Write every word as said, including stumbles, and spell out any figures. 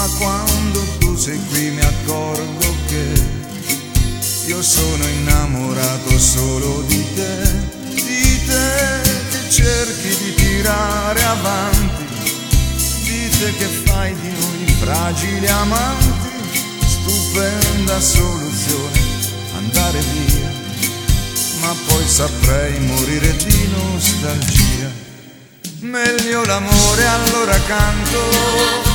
quando tu sei qui mi accorgo che io sono innamorato solo di te, di te che cerchi di tirare avanti, di te che fai di noi fragili amanti, stupenda soluzione andare via, ma poi saprei morire di nostalgia. Meglio l'amore allora canto